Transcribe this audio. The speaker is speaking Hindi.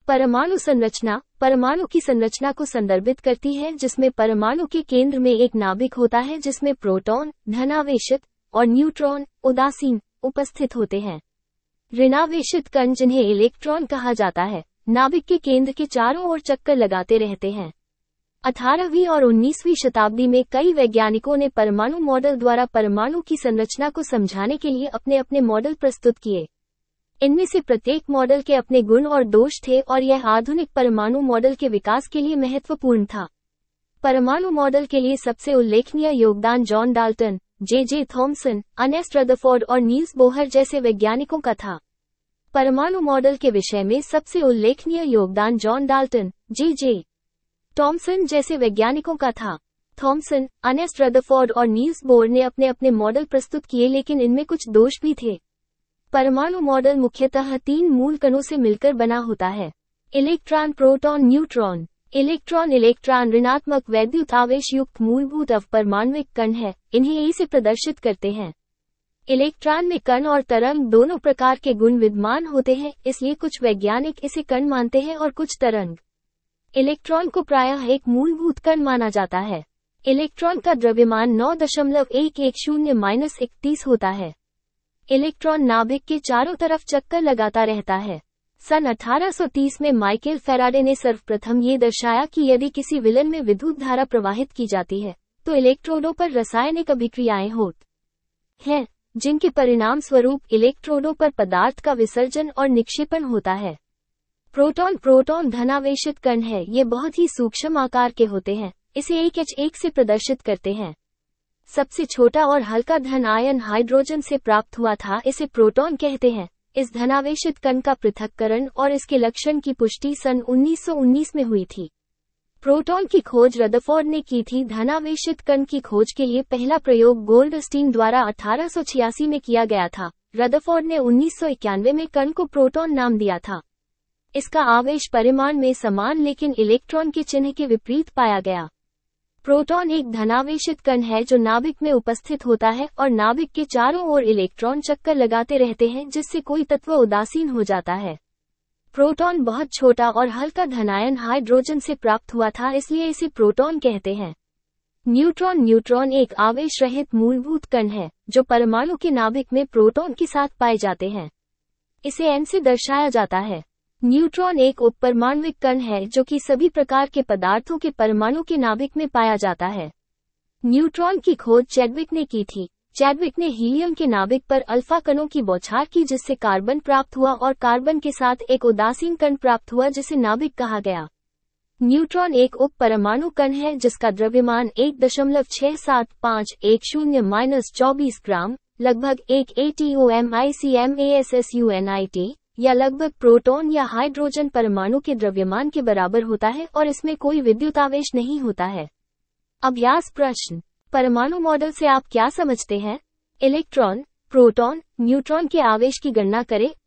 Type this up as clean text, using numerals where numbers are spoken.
परमाणु संरचना परमाणु की संरचना को संदर्भित करती है, जिसमें परमाणु के केंद्र में एक नाभिक होता है जिसमें प्रोटॉन धनावेशित और न्यूट्रॉन उदासीन उपस्थित होते हैं। ऋणावेशित कण, जिन्हें इलेक्ट्रॉन कहा जाता है, नाभिक के केंद्र के चारों ओर चक्कर लगाते रहते हैं। 18वीं और 19वीं शताब्दी में कई वैज्ञानिकों ने परमाणु मॉडल द्वारा परमाणु की संरचना को समझाने के लिए अपने अपने मॉडल प्रस्तुत किए। इनमें से प्रत्येक मॉडल के अपने गुण और दोष थे और यह आधुनिक परमाणु मॉडल के विकास के लिए महत्वपूर्ण था। परमाणु मॉडल के लिए सबसे उल्लेखनीय योगदान John Dalton, J Thomson, Ernest Rutherford और नील्स बोहर जैसे वैज्ञानिकों का था। परमाणु मॉडल के विषय में सबसे उल्लेखनीय योगदान जॉन डाल्टन, जे थॉमसन जैसे वैज्ञानिकों का था। थॉमसन, अर्नेस्ट रदरफोर्ड और नील्स बोहर ने अपने अपने मॉडल प्रस्तुत किए, लेकिन इनमें कुछ दोष भी थे। परमाणु मॉडल मुख्यतः 3 मूल कणों से मिलकर बना होता है: इलेक्ट्रॉन, प्रोटॉन, न्यूट्रॉन। इलेक्ट्रॉन ऋणात्मक वैद्युत आवेश युक्त मूलभूत अवपरमाण्विक कण है। इन्हें ए से प्रदर्शित करते हैं। इलेक्ट्रॉन में कण और तरंग दोनों प्रकार के गुण विद्यमान होते हैं, इसलिए कुछ वैज्ञानिक इसे कण मानते हैं और कुछ तरंग। इलेक्ट्रॉन को प्रायः एक मूलभूत कण माना जाता है। इलेक्ट्रॉन का द्रव्यमान 9.110-31 होता है। इलेक्ट्रॉन नाभिक के चारों तरफ चक्कर लगाता रहता है। सन 1830 में माइकल फैराडे ने सर्वप्रथम ये दर्शाया कि यदि किसी विलन में विद्युत धारा प्रवाहित की जाती है, तो इलेक्ट्रोडों पर रासायनिक अभिक्रियाएं होती हैं, जिनके परिणाम स्वरूप इलेक्ट्रोडों पर पदार्थ का विसर्जन और निक्षेपण होता है। प्रोटॉन धनावेशित कण है। ये बहुत ही सूक्ष्म आकार के होते हैं। इसे H1 से प्रदर्शित करते हैं। सबसे छोटा और हल्का धन आयन हाइड्रोजन से प्राप्त हुआ था। इसे प्रोटॉन कहते हैं। इस धनावेशित कण का पृथक्करण और इसके लक्षण की पुष्टि सन 1919 में हुई थी। प्रोटॉन की खोज रदरफोर्ड ने की थी। धनावेशित कण की खोज के लिए पहला प्रयोग गोल्डस्टीन द्वारा 1886 में किया गया था। रदरफोर्ड ने 1991 में कण को प्रोटॉन नाम दिया था। इसका आवेश परिमाण में समान लेकिन इलेक्ट्रॉन के चिन्ह के विपरीत पाया गया। प्रोटॉन एक धनावेशित कण है जो नाभिक में उपस्थित होता है और नाभिक के चारों ओर इलेक्ट्रॉन चक्कर लगाते रहते हैं, जिससे कोई तत्व उदासीन हो जाता है। प्रोटॉन बहुत छोटा और हल्का धनायन हाइड्रोजन से प्राप्त हुआ था, इसलिए इसे प्रोटॉन कहते हैं। न्यूट्रॉन एक आवेश रहित मूलभूत कण है जो परमाणु के नाभिक में प्रोटॉन के साथ पाए जाते हैं। इसे N से दर्शाया जाता है। न्यूट्रॉन एक उपपरमाण्विक कण है जो कि सभी प्रकार के पदार्थों के परमाणु के नाभिक में पाया जाता है। न्यूट्रॉन की खोज चैडविक ने की थी। चैडविक ने हीलियम के नाभिक पर अल्फा कणों की बौछार की, जिससे कार्बन प्राप्त हुआ और कार्बन के साथ एक उदासीन कण प्राप्त हुआ जिसे नाभिक कहा गया। न्यूट्रॉन एक उपपरमाणु कण है जिसका द्रव्यमान 1.675110-24 ग्राम, लगभग 1 ATOMICMASSUNIT या लगभग प्रोटॉन या हाइड्रोजन परमाणु के द्रव्यमान के बराबर होता है और इसमें कोई विद्युत आवेश नहीं होता है। अभ्यास प्रश्न: परमाणु मॉडल से आप क्या समझते हैं? इलेक्ट्रॉन, प्रोटॉन, न्यूट्रॉन के आवेश की गणना करें